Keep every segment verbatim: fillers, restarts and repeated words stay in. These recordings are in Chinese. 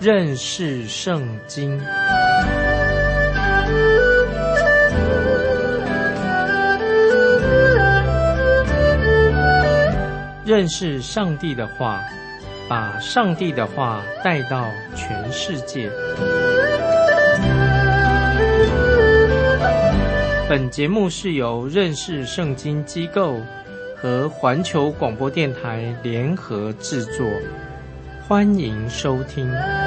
认识圣经。认识上帝的话，把上帝的话带到全世界。本节目是由认识圣经机构和环球广播电台联合制作，欢迎收听。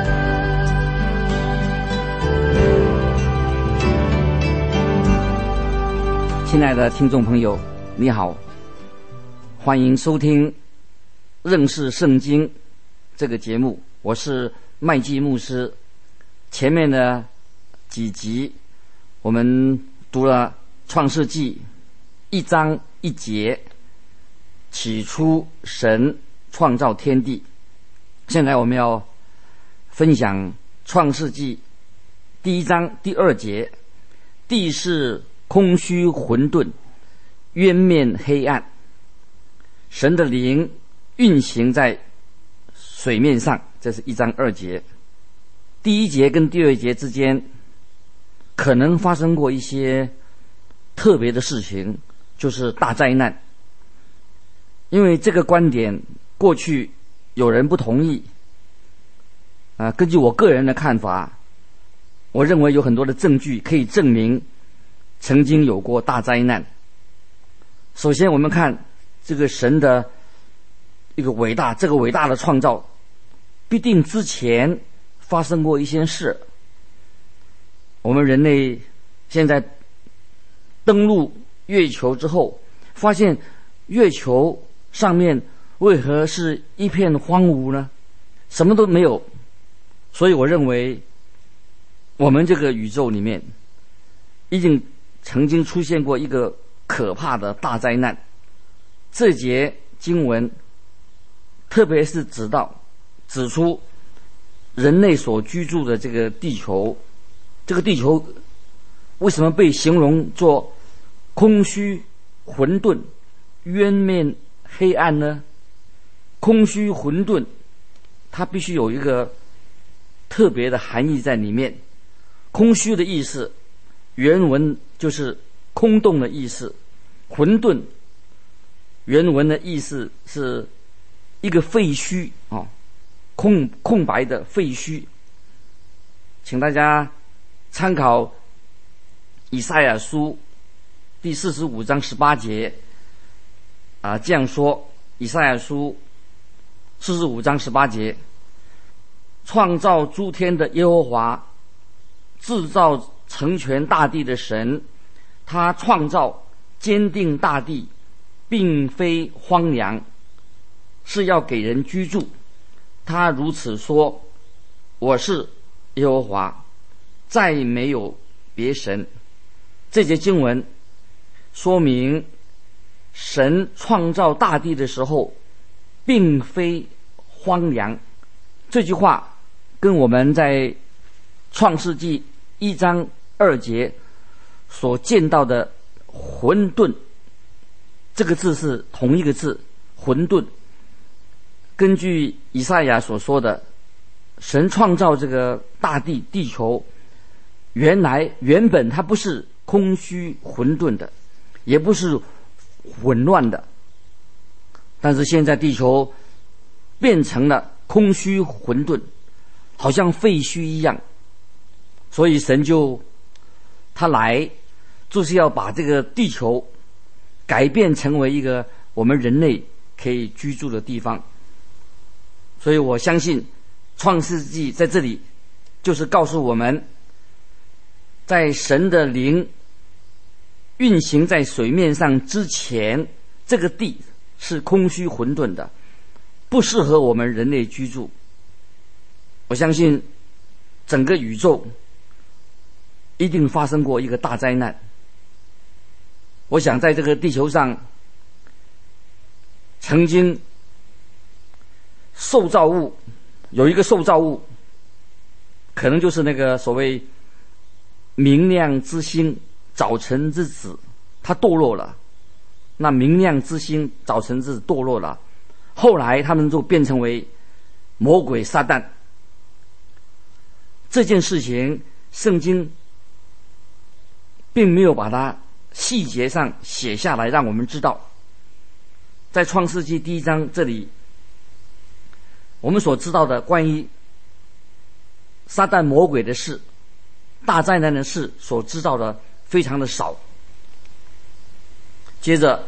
亲爱的听众朋友，你好，欢迎收听认识圣经这个节目，我是麦基牧师。前面的几集我们读了创世纪一章一节，起初神创造天地。现在我们要分享创世纪第一章第二节，地是空虚混沌，渊面黑暗，神的灵运行在水面上，这是一章二节。第一节跟第二节之间可能发生过一些特别的事情，就是大灾难。因为这个观点过去有人不同意啊、呃，根据我个人的看法，我认为有很多的证据可以证明曾经有过大灾难。首先我们看这个神的一个伟大，这个伟大的创造必定之前发生过一些事。我们人类现在登陆月球之后，发现月球上面为何是一片荒芜呢？什么都没有。所以我认为我们这个宇宙里面一定曾经出现过一个可怕的大灾难。这节经文特别是指到指出人类所居住的这个地球，这个地球为什么被形容作空虚混沌渊面黑暗呢？空虚混沌它必须有一个特别的含义在里面。空虚的意思原文就是空洞的意思，混沌原文的意思是一个废墟啊，空空白的废墟。请大家参考以赛亚书第四十五章十八节啊，这样说：以赛亚书四十五章十八节，创造诸天的耶和华，制造成全大地的神，他创造坚定大地，并非荒凉，是要给人居住。他如此说：我是耶和华，再没有别神。这节经文说明神创造大地的时候并非荒凉。这句话跟我们在创世纪一章二节所见到的混沌这个字是同一个字，混沌。根据以赛亚所说的，神创造这个大地地球，原来原本它不是空虚混沌的，也不是混乱的，但是现在地球变成了空虚混沌，好像废墟一样。所以神就他来就是要把这个地球改变成为一个我们人类可以居住的地方。所以我相信创世纪在这里就是告诉我们，在神的灵运行在水面上之前，这个地是空虚混沌的，不适合我们人类居住。我相信整个宇宙一定发生过一个大灾难。我想在这个地球上曾经受造物有一个受造物，可能就是那个所谓明亮之星早晨之子，他堕落了。那明亮之星早晨之子堕落了，后来他们就变成为魔鬼撒旦。 这件事情圣经并没有把它细节上写下来让我们知道。在创世纪第一章这里，我们所知道的关于撒旦魔鬼的事、大灾难的事所知道的非常的少。接着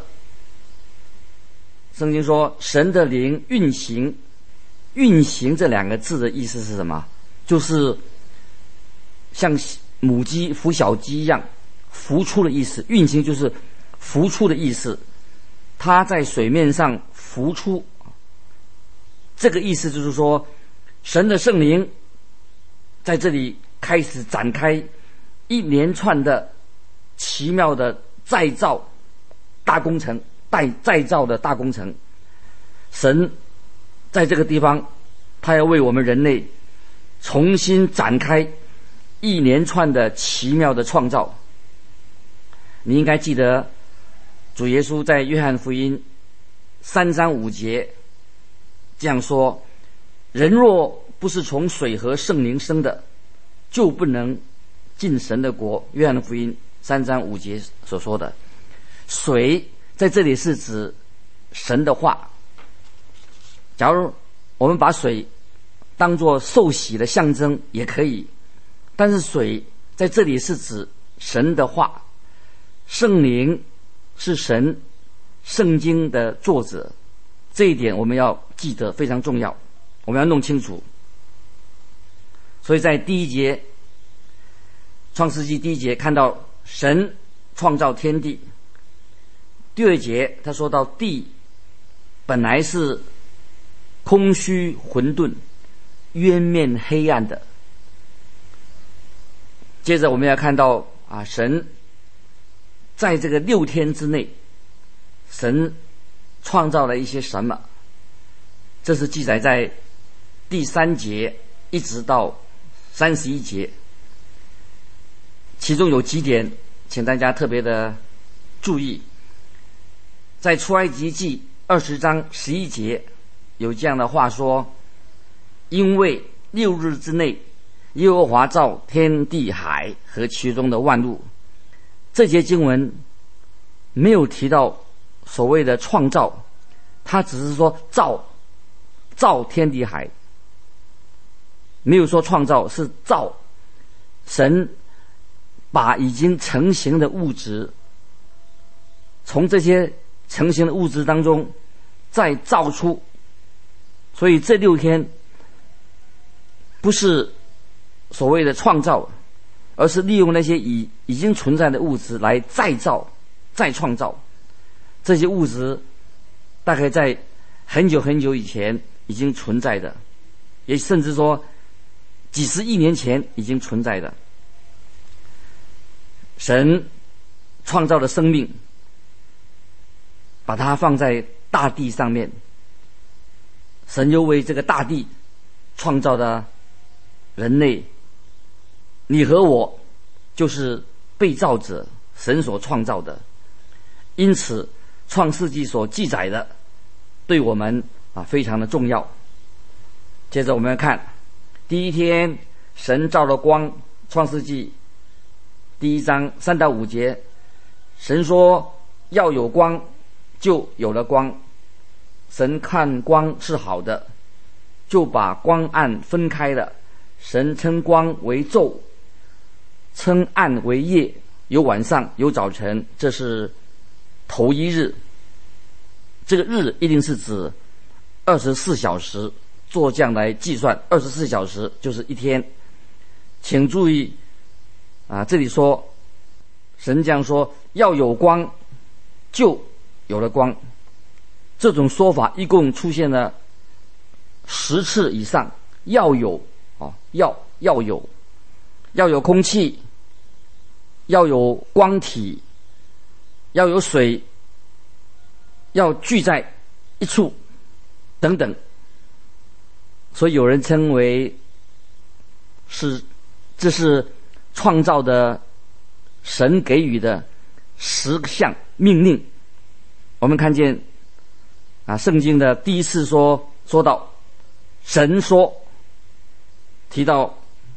圣经说神的灵运行，运行这两个字的意思是什么？就是像母鸡孵小鸡一样浮出的意思，运行就是浮出的意思，它在水面上浮出。这个意思就是说，神的圣灵在这里开始展开一连串的奇妙的再造大工程，再再造的大工程。神在这个地方，他要为我们人类重新展开一连串的奇妙的创造。你应该记得主耶稣在约翰福音三章五节这样说：人若不是从水和圣灵生的，就不能进神的国。约翰福音三章五节所说的水在这里是指神的话。假如我们把水当作受洗的象征也可以，但是水在这里是指神的话。圣灵是神圣经的作者，这一点我们要记得，非常重要，我们要弄清楚。所以在第一节创世纪第一节看到神创造天地，第二节他说到地本来是空虚混沌渊面黑暗的。接着我们要看到啊，神在这个六天之内，神创造了一些什么？这是记载在第三节一直到三十一节，其中有几点请大家特别的注意。在出埃及记二十章十一节有这样的话说：因为六日之内耶和华造天地海和其中的万物。这节经文没有提到所谓的创造，它只是说造造天地海，没有说创造，是造。神把已经成型的物质从这些成型的物质当中再造出，所以这六天不是所谓的创造，而是利用那些已已经存在的物质来再造、再创造。这些物质大概在很久很久以前已经存在的，也甚至说几十亿年前已经存在的。神创造的生命，把它放在大地上面。神又为这个大地创造的人类，你和我就是被造者，神所创造的。因此创世纪所记载的对我们啊非常的重要。接着我们看第一天神造了光，创世纪第一章三到五节，神说要有光，就有了光。神看光是好的，就把光暗分开了。神称光为昼，称暗为夜，有晚上，有早晨，这是头一日。这个日一定是指二十四小时，做这样来计算，二十四小时就是一天。请注意啊，这里说神这样说，要有光，就有了光。这种说法一共出现了十次以上。要有啊，要要有，要有空气，要有光体，要有水，要聚在一处，等等。所以有人称为是这是创造的神给予的十项命令。我们看见啊，圣经的第一次说说到神说，提到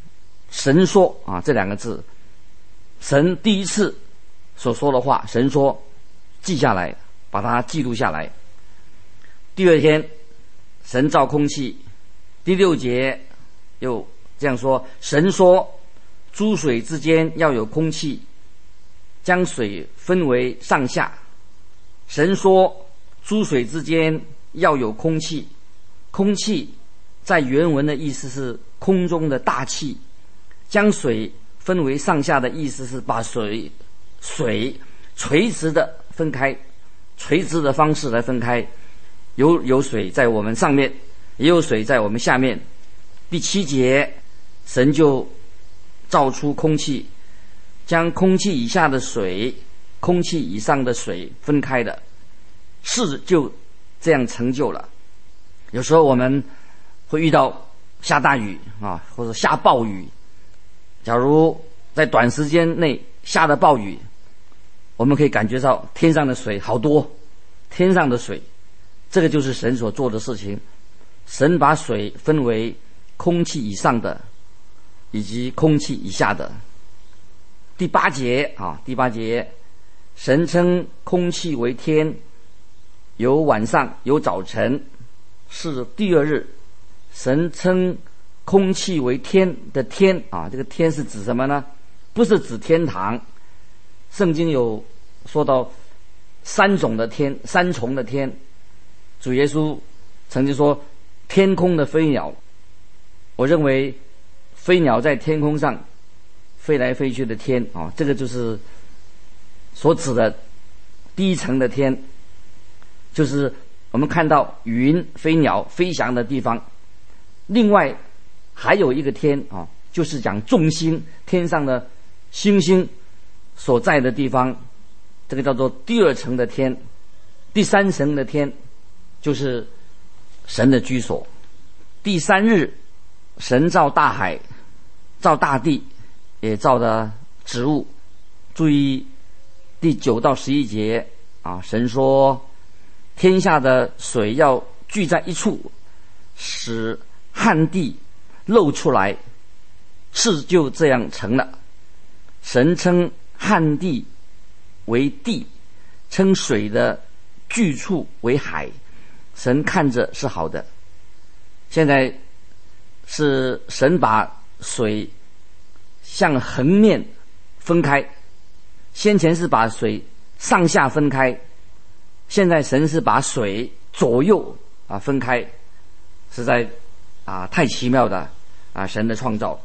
神说啊这两个字，神第一次所说的话，神说记下来，把它记录下来。第二天神造空气，第六节又这样说，神说诸水之间要有空气，将水分为上下。神说诸水之间要有空气，空气在原文的意思是空中的大气，将水分为上下的意思是把水水垂直的分开，垂直的方式来分开，有有水在我们上面，也有水在我们下面。第七节神就造出空气，将空气以下的水空气以上的水分开的，事就这样成就了。有时候我们会遇到下大雨啊，或者下暴雨，假如在短时间内下的暴雨，我们可以感觉到天上的水好多，天上的水，这个就是神所做的事情。神把水分为空气以上的以及空气以下的。第八节啊，第八节，神称空气为天，有晚上有早晨，是第二日。神称空气为天的天啊，这个天是指什么呢？不是指天堂。圣经有说到三种的天，三重的天。主耶稣曾经说天空的飞鸟，我认为飞鸟在天空上飞来飞去的天啊，这个就是所指的第一层的天，就是我们看到云飞鸟飞翔的地方。另外还有一个天啊，就是讲众星，天上的星星所在的地方，这个叫做第二层的天。第三层的天就是神的居所。第三日神造大海，造大地，也造的植物。注意第九到十一节啊，神说天下的水要聚在一处，使旱地露出来，事就这样成了。神称旱地为地，称水的聚处为海，神看着是好的。现在是神把水向横面分开，先前是把水上下分开，现在神是把水左右啊分开，实在啊太奇妙的啊神的创造。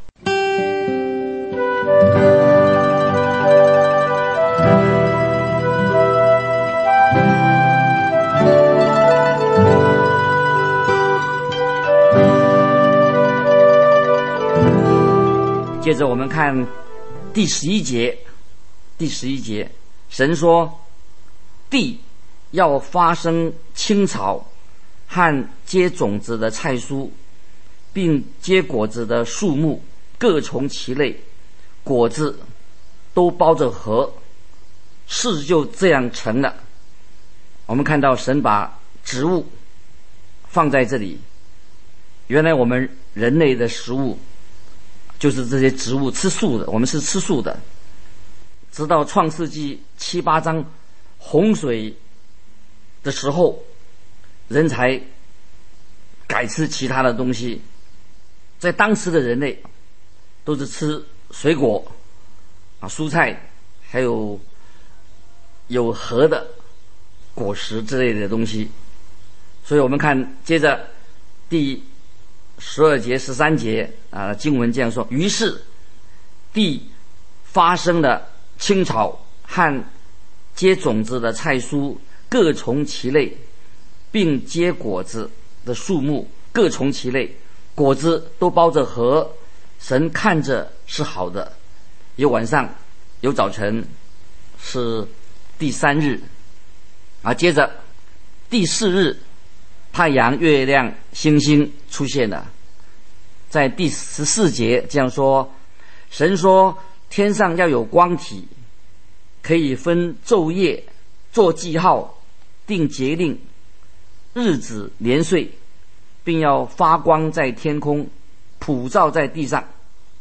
接着我们看第十一节，第十一节，神说地要发生青草和结种子的菜蔬，并结果子的树木，各从其类，果子都包着核，事就这样成了。我们看到神把植物放在这里，原来我们人类的食物就是这些植物，吃素的，我们是吃素的。直到创世纪七八章洪水的时候，人才改吃其他的东西。在当时的人类都是吃水果啊、蔬菜，还有有核的果实之类的东西。所以我们看接着第十二节十三节啊，经文这样说：于是地发生了青草和结种子的菜蔬，各从其类，并结果子的树木，各从其类，果子都包着核，神看着是好的。有晚上有早晨，是第三日啊。接着第四日，太阳月亮星星出现了。在第十四节这样说，神说天上要有光体，可以分昼夜，做记号，定节令，日子年岁，并要发光在天空，普照在地上。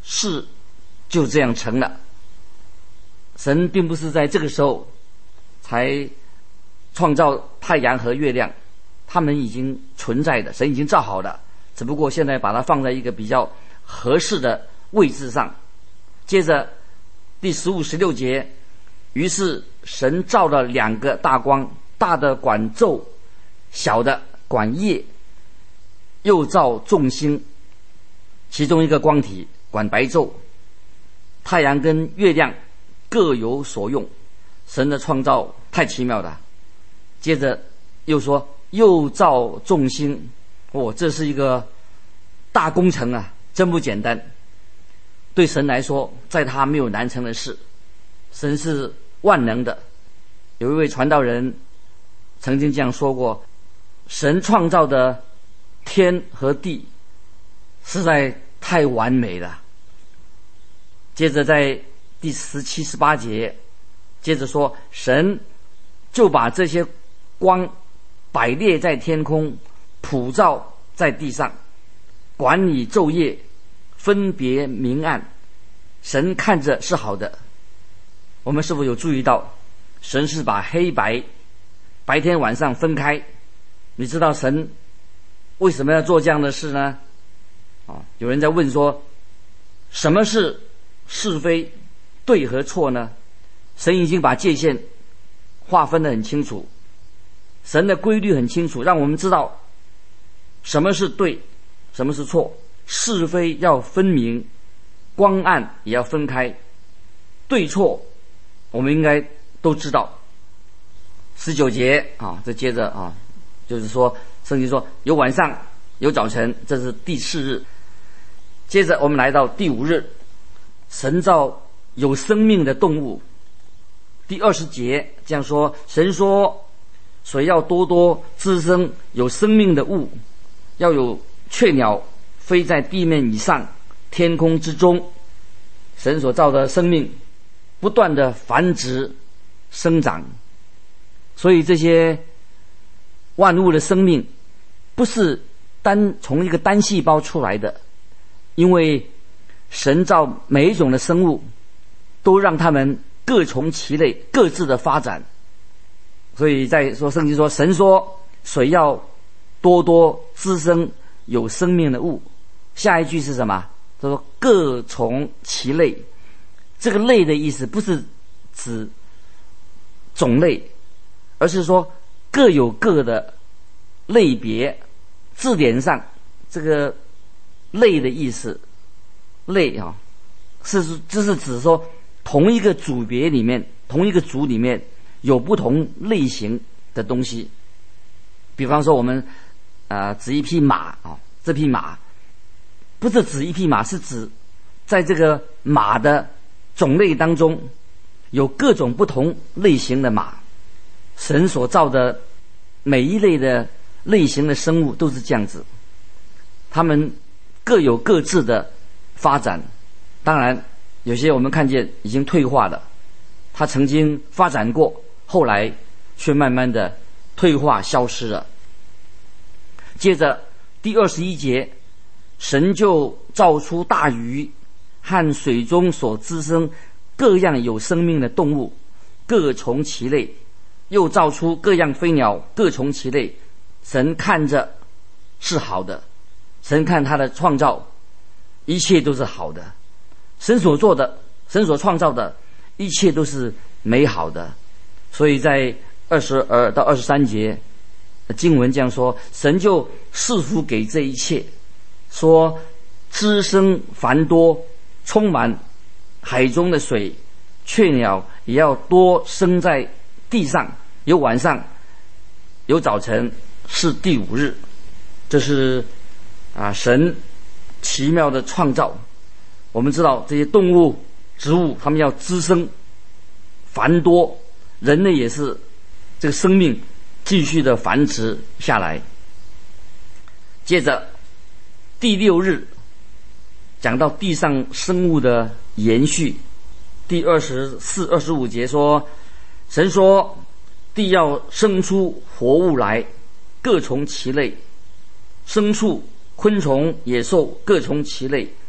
事就这样成了。神并不是在这个时候才创造太阳和月亮，它们已经存在的，神已经造好了，只不过现在把它放在一个比较合适的位置上。接着第十五、十六节，于是神造了两个大光，大的管昼，小的管夜，又造众星，其中一个光体管白昼，太阳跟月亮各有所用。神的创造太奇妙了。接着又说又造众星，哦，这是一个大工程啊，真不简单。对神来说，在他没有难成的事，神是万能的。有一位传道人曾经这样说过，神创造的天和地实在太完美了。接着在第十七、十八节，接着说神就把这些光摆列在天空，普照在地上，管理昼夜，分别明暗，神看着是好的。我们是否有注意到，神是把黑白白天晚上分开？你知道神为什么要做这样的事呢？啊，有人在问说，什么是是非对和错呢？神已经把界限划分得很清楚，神的规律很清楚，让我们知道什么是对，什么是错，是非要分明，光暗也要分开，对错我们应该都知道。十九节啊，这接着啊，就是说圣经说有晚上有早晨，这是第四日。接着我们来到第五日，神造有生命的动物。第二十节这样说，神说水要多多滋生有生命的物，要有雀鸟飞在地面以上，天空之中。神所造的生命不断的繁殖生长，所以这些万物的生命不是单从一个单细胞出来的，因为神造每一种的生物都让他们各从其类，各自的发展。所以在说圣经说，神说水要多多滋生有生命的物，下一句是什么？他说各从其类。这个类的意思不是指种类，而是说各有各的类别。字典上这个类的意思，类啊，是就是指说同一个组别里面，同一个族里面有不同类型的东西。比方说我们啊、呃、指一匹马啊，这匹马不是指一匹马，是指在这个马的种类当中有各种不同类型的马。神所造的每一类的类型的生物都是这样子，他们各有各自的发展。当然有些我们看见已经退化了，它曾经发展过，后来却慢慢的退化消失了。接着第二十一节，神就造出大鱼和水中所滋生各样有生命的动物，各从其类，又造出各样飞鸟，各从其类。神看着是好的，神看他的创造一切都是好的，神所做的，神所创造的一切都是美好的。所以在二十二到二十三节经文这样说，神就赐福给这一切，说滋生繁多，充满海中的水，雀鸟也要多生在地上，有晚上有早晨，是第五日。这是啊神奇妙的创造。我们知道这些动物植物它们要滋生繁多，人类也是这个生命继续的繁殖下来。接着第六日讲到地上生物的延续。第二十四、二十五节说，神说地要生出活物来，各从其类，牲畜、昆虫、野兽各从其类，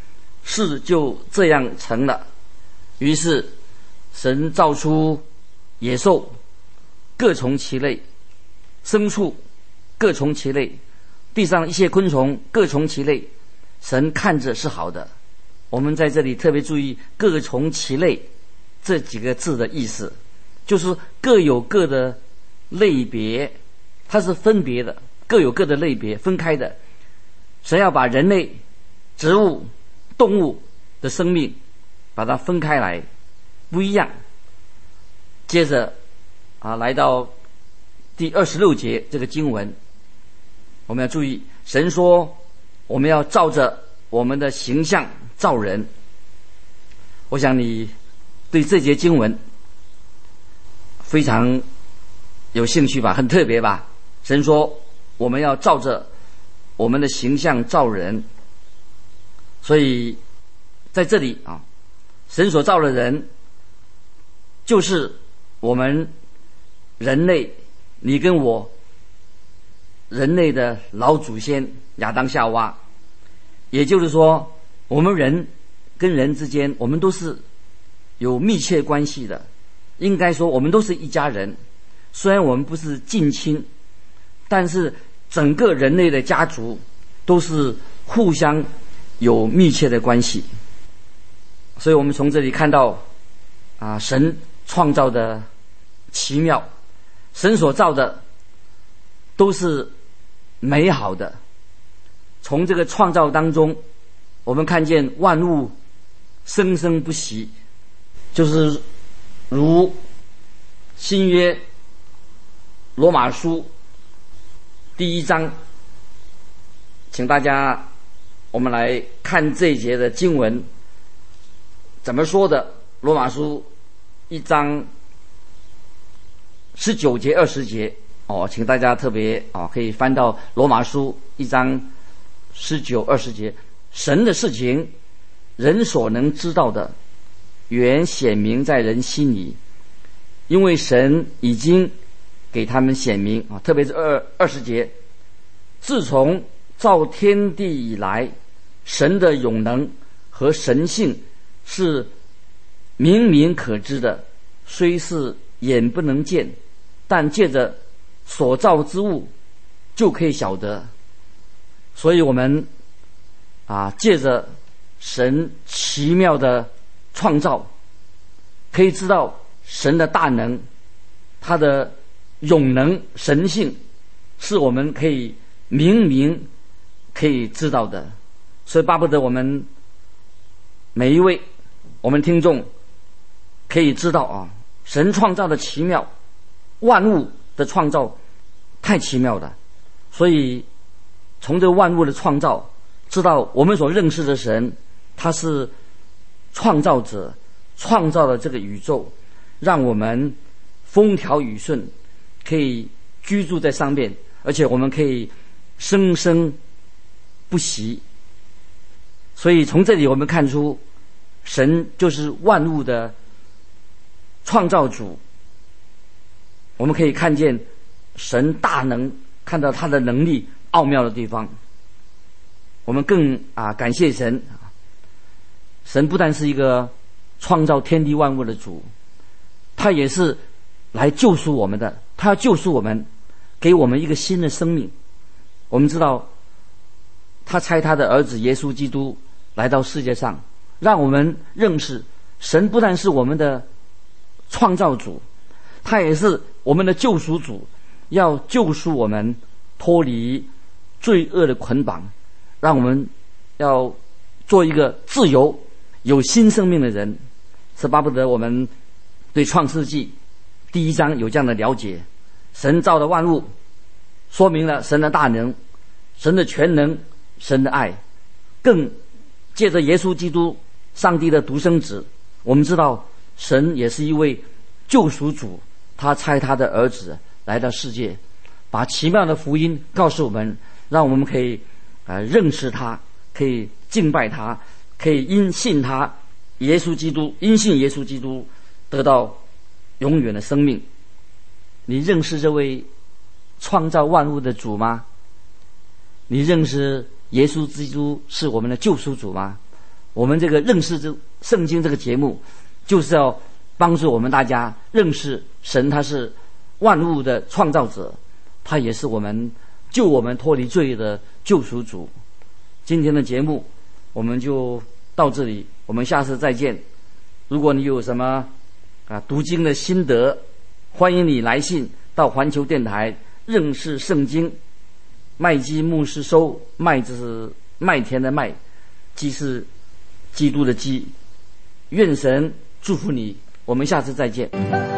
事就这样成了。于是神造出野兽各从其类，牲畜各从其类，地上一切昆虫各从其类，神看着是好的。我们在这里特别注意各从其类这几个字的意思，就是各有各的类别，它是分别的，各有各的类别，分开的。神要把人类、植物、动物的生命把它分开来，不一样。接着啊，来到第二十六节这个经文，我们要注意，神说我们要照着我们的形象造人。我想你对这节经文非常有兴趣吧，很特别吧。神说我们要照着我们的形象造人，所以在这里啊，神所造的人就是我们人类，你跟我人类的老祖先亚当夏娃。也就是说，我们人跟人之间，我们都是有密切关系的，应该说我们都是一家人。虽然我们不是近亲，但是整个人类的家族都是互相有密切的关系。所以我们从这里看到啊，神创造的奇妙，神所造的都是美好的。从这个创造当中，我们看见万物生生不息，就是如新约罗马书第一章，请大家我们来看这一节的经文怎么说的。罗马书一章十九节二十节哦，请大家特别哦可以翻到罗马书一章十九二十节。神的事情，人所能知道的，原显明在人心里，因为神已经给他们显明啊。特别是二二十节，自从造天地以来，神的永能和神性是明明可知的，虽是眼不能见，但借着所造之物就可以晓得。所以我们啊，借着神奇妙的创造，可以知道神的大能，他的永能神性是我们可以明明可以知道的。所以巴不得我们每一位我们听众可以知道啊，神创造的奇妙，万物的创造太奇妙了。所以从这万物的创造，知道我们所认识的神，他是创造者，创造了这个宇宙，让我们风调雨顺，可以居住在上面，而且我们可以生生不息。所以从这里我们看出，神就是万物的创造主。我们可以看见神大能，看到他的能力奥妙的地方。我们更啊感谢神，神不但是一个创造天地万物的主，他也是来救赎我们的。他要救赎我们，给我们一个新的生命。我们知道他差他的儿子耶稣基督来到世界上，让我们认识神不但是我们的创造主，他也是我们的救赎主，要救赎我们脱离罪恶的捆绑，让我们要做一个自由有新生命的人。是巴不得我们对创世纪第一章有这样的了解。神造的万物说明了神的大能，神的全能，神的爱。更借着耶稣基督上帝的独生子，我们知道神也是一位救赎主，他差他的儿子来到世界，把奇妙的福音告诉我们，让我们可以呃认识他，可以敬拜他，可以因信他耶稣基督，因信耶稣基督得到永远的生命。你认识这位创造万物的主吗？你认识耶稣基督是我们的救赎主吗？ 我们这个认识这圣经这个节目，就是要帮助我们大家认识神，他是万物的创造者，他也是我们救我们脱离罪的救赎主。今天的节目我们就到这里，我们下次再见。如果你有什么啊读经的心得，欢迎你来信到环球电台认识圣经，麦基牧师收，麦就是麦田的麦，基是基督的基。愿神祝福你，我们下次再见。